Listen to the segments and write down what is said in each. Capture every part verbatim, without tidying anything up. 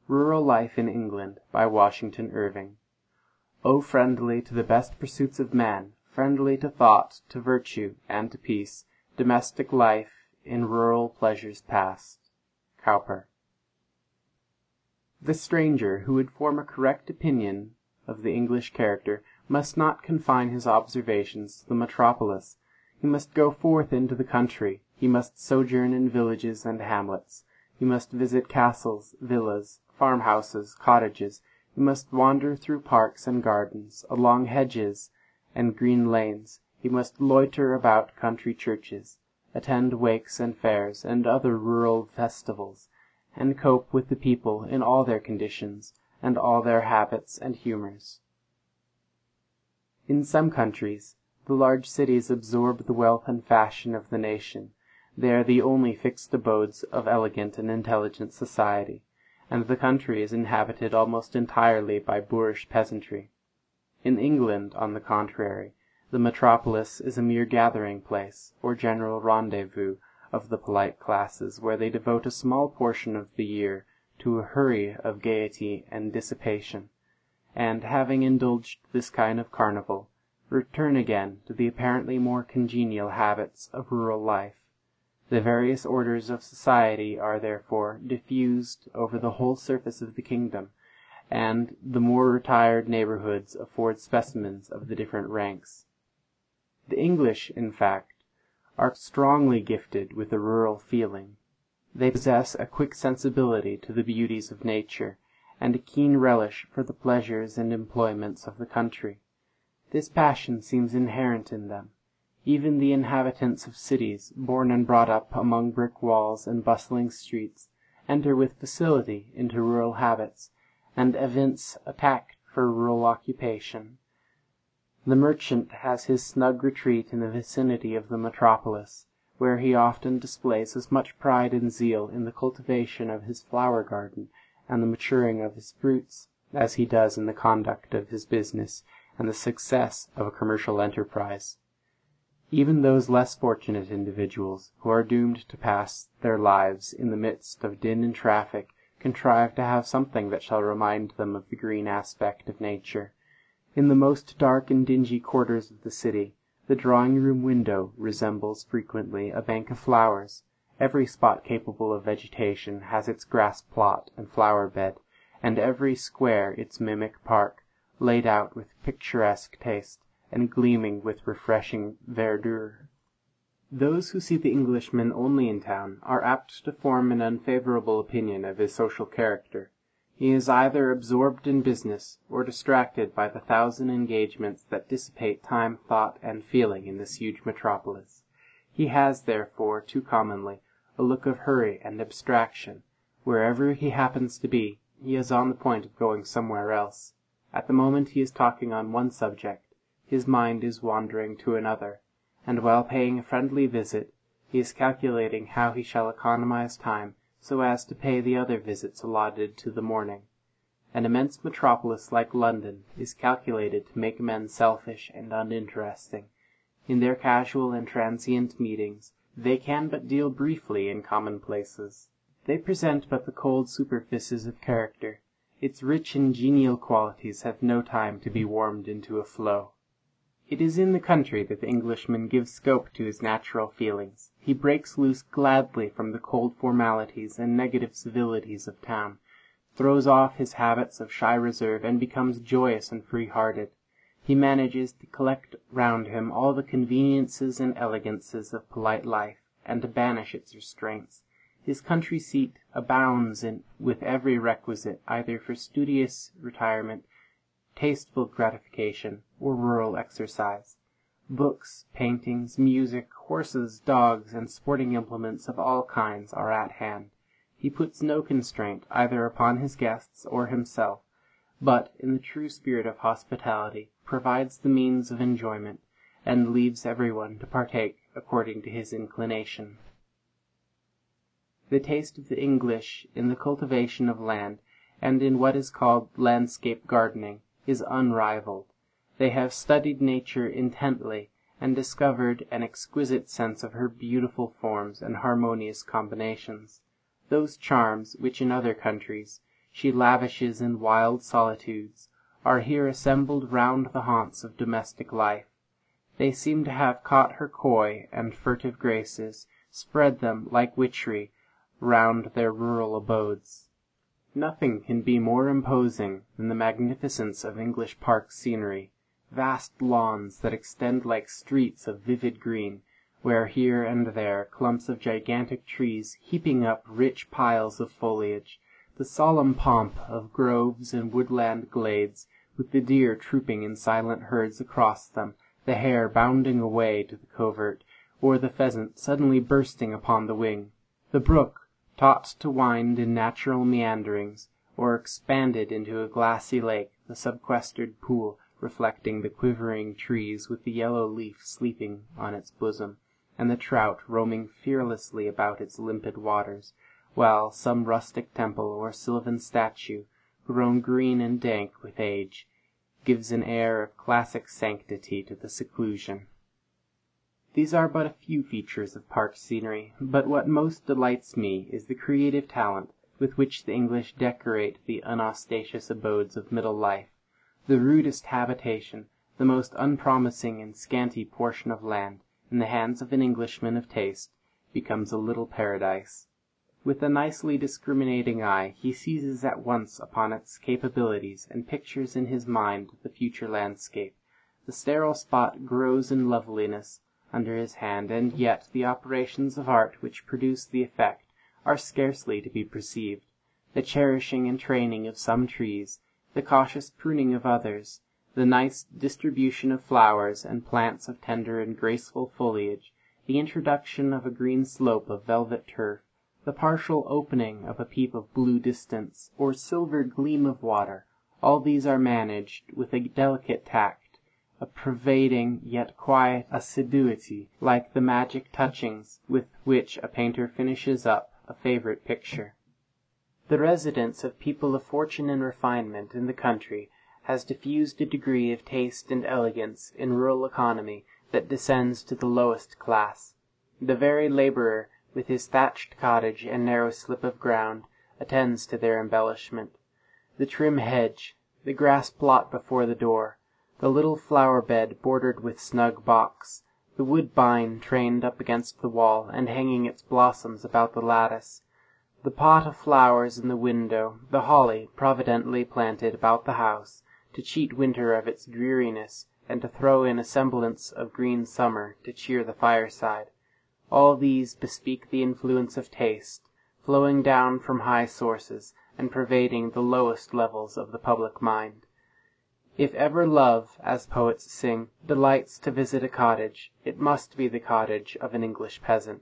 Rural Life in England by Washington Irving. O friendly to the best pursuits of man, friendly to thought, to virtue, and to peace, domestic life in rural pleasures past. Cowper. The stranger who would form a correct opinion of the English character must not confine his observations to the metropolis. He must go forth into the country. He must sojourn in villages and hamlets. He must visit castles, villas, farmhouses, cottages. He must wander through parks and gardens, along hedges and green lanes. He must loiter about country churches, attend wakes and fairs and other rural festivals, and cope with the people in all their conditions and all their habits and humours. In some countries, the large cities absorb the wealth and fashion of the nation. They are the only fixed abodes of elegant and intelligent society, and the country is inhabited almost entirely by boorish peasantry. In England, on the contrary, the metropolis is a mere gathering place, or general rendezvous, of the polite classes, where they devote a small portion of the year to a hurry of gaiety and dissipation, and, having indulged this kind of carnival, return again to the apparently more congenial habits of rural life. The various orders of society are, therefore, diffused over the whole surface of the kingdom, and the more retired neighbourhoods afford specimens of the different ranks. The English, in fact, are strongly gifted with a rural feeling. They possess a quick sensibility to the beauties of nature, and a keen relish for the pleasures and employments of the country. This passion seems inherent in them. Even the inhabitants of cities, born and brought up among brick walls and bustling streets, enter with facility into rural habits, and evince a tact for rural occupation. The merchant has his snug retreat in the vicinity of the metropolis, where he often displays as much pride and zeal in the cultivation of his flower garden and the maturing of his fruits, as he does in the conduct of his business and the success of a commercial enterprise. Even those less fortunate individuals, who are doomed to pass their lives in the midst of din and traffic, contrive to have something that shall remind them of the green aspect of nature. In the most dark and dingy quarters of the city, the drawing-room window resembles frequently a bank of flowers. Every spot capable of vegetation has its grass-plot and flower-bed, and every square its mimic park, laid out with picturesque taste, and gleaming with refreshing verdure. Those who see the Englishman only in town are apt to form an unfavourable opinion of his social character. He is either absorbed in business, or distracted by the thousand engagements that dissipate time, thought, and feeling in this huge metropolis. He has, therefore, too commonly, a look of hurry and abstraction. Wherever he happens to be, he is on the point of going somewhere else. At the moment he is talking on one subject, his mind is wandering to another, and while paying a friendly visit, he is calculating how he shall economize time so as to pay the other visits allotted to the morning. An immense metropolis like London is calculated to make men selfish and uninteresting. In their casual and transient meetings, they can but deal briefly in commonplaces. They present but the cold superficies of character. Its rich and genial qualities have no time to be warmed into a flow. It is in the country that the Englishman gives scope to his natural feelings. He breaks loose gladly from the cold formalities and negative civilities of town, throws off his habits of shy reserve, and becomes joyous and free-hearted. He manages to collect round him all the conveniences and elegances of polite life, and to banish its restraints. His country seat abounds in, with every requisite, either for studious retirement, tasteful gratification, or rural exercise. Books, paintings, music, horses, dogs, and sporting implements of all kinds are at hand. He puts no constraint either upon his guests or himself, but, in the true spirit of hospitality, provides the means of enjoyment, and leaves everyone to partake according to his inclination. The taste of the English in the cultivation of land, and in what is called landscape gardening, is unrivalled. They have studied nature intently, and discovered an exquisite sense of her beautiful forms and harmonious combinations. Those charms which in other countries she lavishes in wild solitudes, are here assembled round the haunts of domestic life. They seem to have caught her coy and furtive graces, spread them, like witchery, round their rural abodes. Nothing can be more imposing than the magnificence of English park scenery, vast lawns that extend like streets of vivid green, where here and there clumps of gigantic trees heaping up rich piles of foliage, the solemn pomp of groves and woodland glades, with the deer trooping in silent herds across them, the hare bounding away to the covert, or the pheasant suddenly bursting upon the wing. The brook, taught to wind in natural meanderings, or expanded into a glassy lake, the sequestered pool reflecting the quivering trees with the yellow leaf sleeping on its bosom, and the trout roaming fearlessly about its limpid waters, while some rustic temple or sylvan statue, grown green and dank with age, gives an air of classic sanctity to the seclusion. These are but a few features of park scenery, but what most delights me is the creative talent with which the English decorate the unostentatious abodes of middle life. The rudest habitation, the most unpromising and scanty portion of land, in the hands of an Englishman of taste, becomes a little paradise. With a nicely discriminating eye, he seizes at once upon its capabilities, and pictures in his mind the future landscape. The sterile spot grows in loveliness under his hand, and yet the operations of art which produce the effect are scarcely to be perceived. The cherishing and training of some trees, the cautious pruning of others, the nice distribution of flowers and plants of tender and graceful foliage, the introduction of a green slope of velvet turf, the partial opening of a peep of blue distance, or silver gleam of water, all these are managed with a delicate tact, a pervading yet quiet assiduity, like the magic touchings with which a painter finishes up a favourite picture. The residence of people of fortune and refinement in the country has diffused a degree of taste and elegance in rural economy that descends to the lowest class. The very labourer, with his thatched cottage and narrow slip of ground, attends to their embellishment. The trim hedge, the grass plot before the door, the little flower bed bordered with snug box, the woodbine trained up against the wall and hanging its blossoms about the lattice, the pot of flowers in the window, the holly providently planted about the house, to cheat winter of its dreariness, and to throw in a semblance of green summer to cheer the fireside. All these bespeak the influence of taste, flowing down from high sources, and pervading the lowest levels of the public mind. If ever love, as poets sing, delights to visit a cottage, it must be the cottage of an English peasant.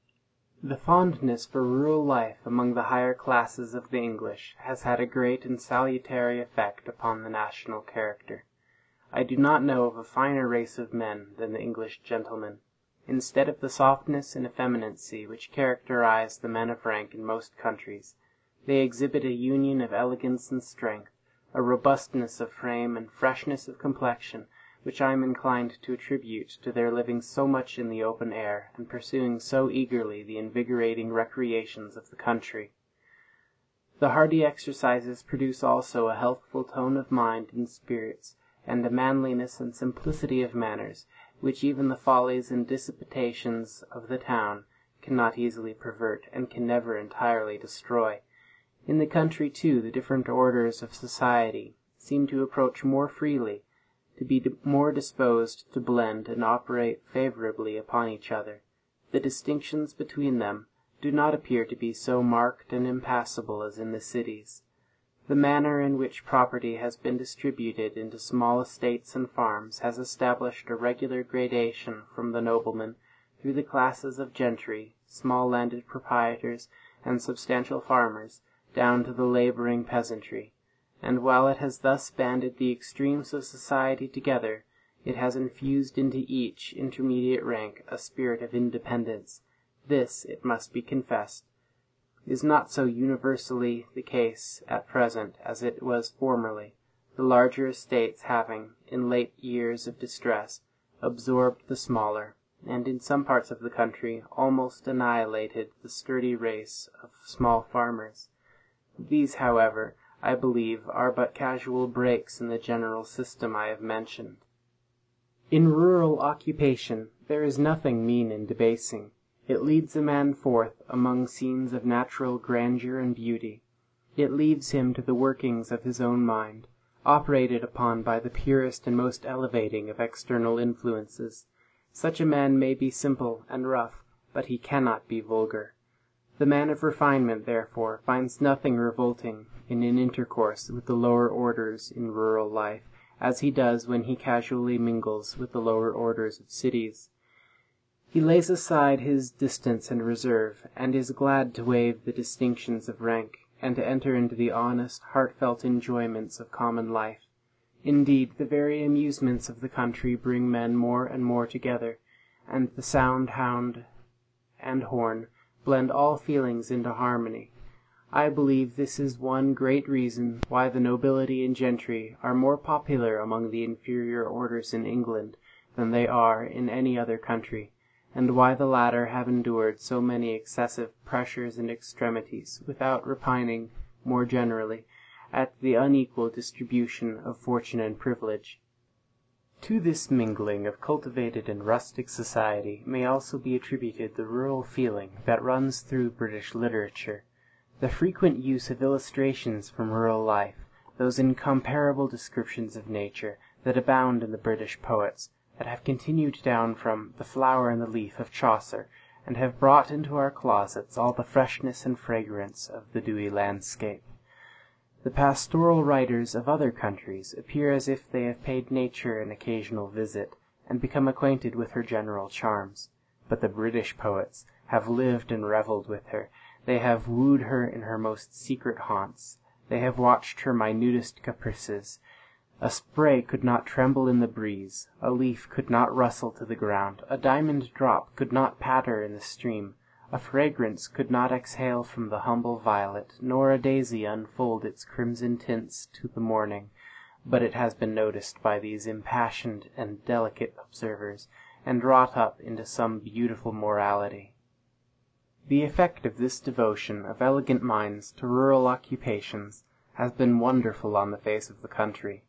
The fondness for rural life among the higher classes of the English has had a great and salutary effect upon the national character. I do not know of a finer race of men than the English gentlemen. Instead of the softness and effeminacy which characterize the men of rank in most countries, they exhibit a union of elegance and strength, a robustness of frame and freshness of complexion, which I am inclined to attribute to their living so much in the open air, and pursuing so eagerly the invigorating recreations of the country. The hardy exercises produce also a healthful tone of mind and spirits, and a manliness and simplicity of manners, which even the follies and dissipations of the town cannot easily pervert, and can never entirely destroy. In the country, too, the different orders of society seem to approach more freely, to be more disposed to blend and operate favourably upon each other. The distinctions between them do not appear to be so marked and impassable as in the cities. The manner in which property has been distributed into small estates and farms has established a regular gradation from the noblemen, through the classes of gentry, small landed proprietors, and substantial farmers, down to the labouring peasantry. And while it has thus banded the extremes of society together, it has infused into each intermediate rank a spirit of independence. This, it must be confessed, is not so universally the case at present as it was formerly, the larger estates having, in late years of distress, absorbed the smaller, and in some parts of the country almost annihilated the sturdy race of small farmers. These, however, I believe, are but casual breaks in the general system I have mentioned. In rural occupation there is nothing mean and debasing. It leads a man forth among scenes of natural grandeur and beauty. It leaves him to the workings of his own mind, operated upon by the purest and most elevating of external influences. Such a man may be simple and rough, but he cannot be vulgar. The man of refinement, therefore, finds nothing revolting in an intercourse with the lower orders in rural life, as he does when he casually mingles with the lower orders of cities. He lays aside his distance and reserve, and is glad to waive the distinctions of rank, and to enter into the honest, heartfelt enjoyments of common life. Indeed, the very amusements of the country bring men more and more together, and the sound, hound, and horn blend all feelings into harmony. I believe this is one great reason why the nobility and gentry are more popular among the inferior orders in England than they are in any other country, and why the latter have endured so many excessive pressures and extremities without repining, more generally, at the unequal distribution of fortune and privilege. To this mingling of cultivated and rustic society may also be attributed the rural feeling that runs through British literature. The frequent use of illustrations from rural life, those incomparable descriptions of nature that abound in the British poets, that have continued down from The Flower and the Leaf of Chaucer, and have brought into our closets all the freshness and fragrance of the dewy landscape. The pastoral writers of other countries appear as if they have paid nature an occasional visit, and become acquainted with her general charms. But the British poets have lived and revelled with her. They have wooed her in her most secret haunts. They have watched her minutest caprices. A spray could not tremble in the breeze, a leaf could not rustle to the ground, a diamond drop could not patter in the stream, a fragrance could not exhale from the humble violet, nor a daisy unfold its crimson tints to the morning, but it has been noticed by these impassioned and delicate observers, and wrought up into some beautiful morality. The effect of this devotion of elegant minds to rural occupations has been wonderful on the face of the country.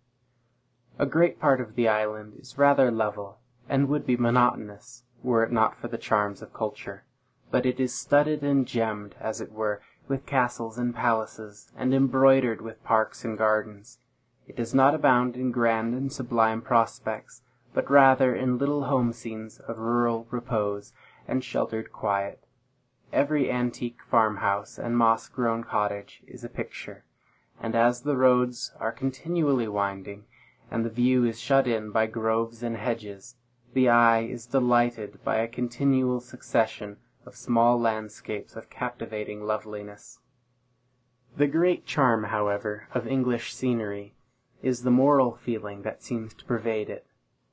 A great part of the island is rather level, and would be monotonous, were it not for the charms of culture. But it is studded and gemmed, as it were, with castles and palaces, and embroidered with parks and gardens. It does not abound in grand and sublime prospects, but rather in little home scenes of rural repose and sheltered quiet. Every antique farmhouse and moss-grown cottage is a picture, and as the roads are continually winding, and the view is shut in by groves and hedges, the eye is delighted by a continual succession of small landscapes of captivating loveliness. The great charm, however, of English scenery is the moral feeling that seems to pervade it.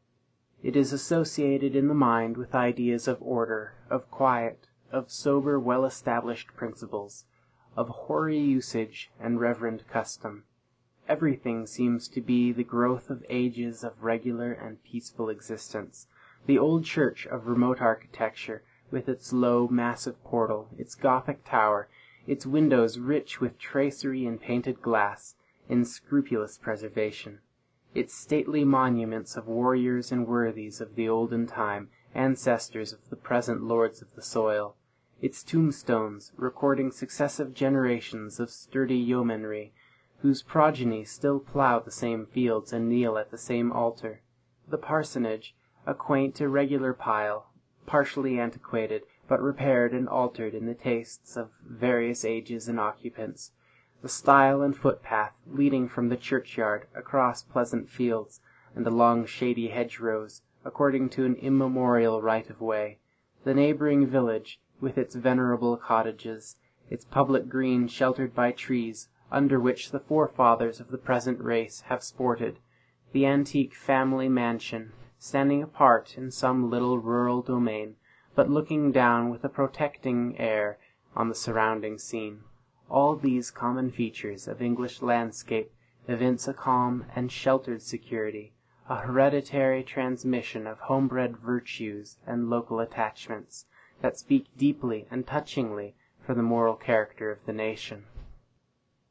It is associated in the mind with ideas of order, of quiet, of sober, well-established principles, of hoary usage and reverent custom. Everything seems to be the growth of ages of regular and peaceful existence. The old church of remote architecture, with its low, massive portal, its Gothic tower, its windows rich with tracery and painted glass, in scrupulous preservation, its stately monuments of warriors and worthies of the olden time, ancestors of the present lords of the soil, its tombstones recording successive generations of sturdy yeomanry, whose progeny still plough the same fields and kneel at the same altar, the parsonage, a quaint irregular pile, partially antiquated, but repaired and altered in the tastes of various ages and occupants, the stile and footpath leading from the churchyard across pleasant fields and along shady hedgerows, according to an immemorial right of way, the neighbouring village, with its venerable cottages, its public green sheltered by trees, under which the forefathers of the present race have sported, the antique family mansion, standing apart in some little rural domain, but looking down with a protecting air on the surrounding scene. All these common features of English landscape evince a calm and sheltered security, a hereditary transmission of homebred virtues and local attachments, that speak deeply and touchingly for the moral character of the nation.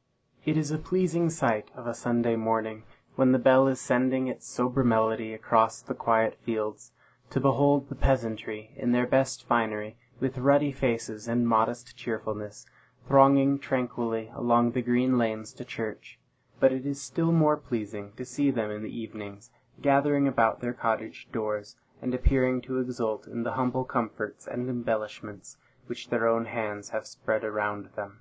It is a pleasing sight of a Sunday morning, when the bell is sending its sober melody across the quiet fields, to behold the peasantry, in their best finery, with ruddy faces and modest cheerfulness, thronging tranquilly along the green lanes to church. But it is still more pleasing to see them in the evenings, gathering about their cottage doors, and appearing to exult in the humble comforts and embellishments which their own hands have spread around them.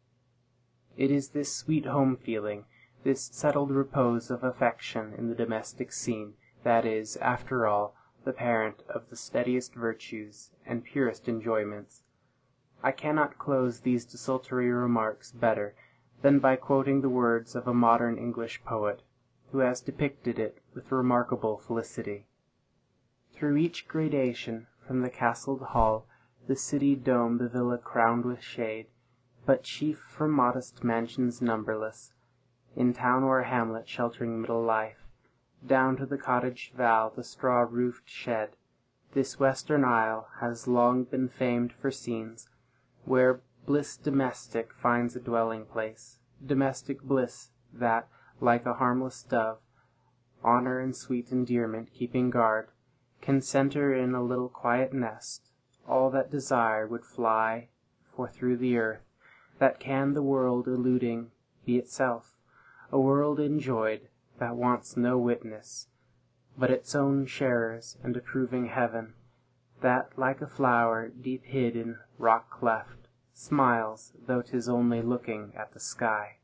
It is this sweet home feeling, this settled repose of affection in the domestic scene, that is, after all, the parent of the steadiest virtues and purest enjoyments. I cannot close these desultory remarks better than by quoting the words of a modern English poet, who has depicted it with remarkable felicity. Through each gradation, from the castled hall, the city dome, the villa crowned with shade, but chief from modest mansions numberless, in town or hamlet sheltering middle life, down to the cottage val, the straw-roofed shed, this western isle has long been famed for scenes where bliss domestic finds a dwelling place, domestic bliss that, like a harmless dove, honour and sweet endearment keeping guard, can centre in a little quiet nest all that desire would fly for through the earth, that can the world eluding be itself, a world enjoyed that wants no witness, but its own sharers and approving heaven, that, like a flower deep hid in rock cleft, smiles, though 'tis only looking at the sky.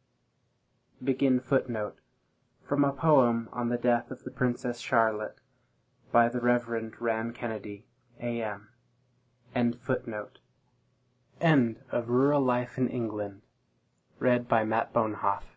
Begin footnote. From a poem on the death of the Princess Charlotte, by the Reverend Ran Kennedy, A M End footnote. End of Rural Life in England. Read by Matt Bonehoff.